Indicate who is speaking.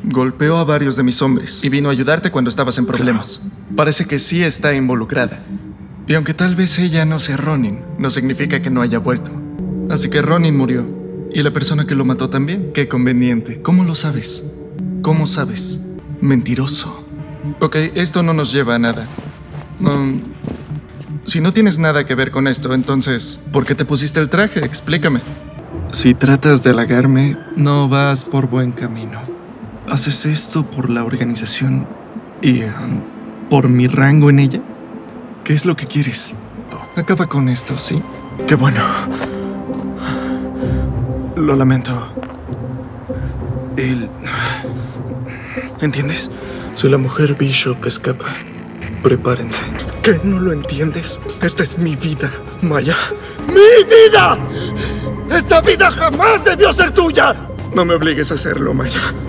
Speaker 1: golpeó a varios de mis hombres y vino a ayudarte cuando estabas en problemas. Parece que sí está involucrada. Y aunque tal vez ella no sea Ronin, no significa que no haya vuelto. Así que Ronin murió. Y la persona que lo mató también. Qué conveniente. ¿Cómo lo sabes? ¿Cómo sabes? Mentiroso. Ok, esto no nos lleva a nada. Si no tienes nada que ver con esto, entonces, ¿por qué te pusiste el traje? Explícame. Si tratas de halagarme, no vas por buen camino. ¿Haces esto por la organización y por mi rango en ella? ¿Qué es lo que quieres? Acaba con esto, ¿sí? Qué bueno. Lo lamento. ¿Entiendes? Si la mujer Bishop escapa, prepárense. ¿Qué? ¿No lo entiendes? Esta es mi vida, Maya. ¡Mi vida! ¡Esta vida jamás debió ser tuya! No me obligues a hacerlo, Maya.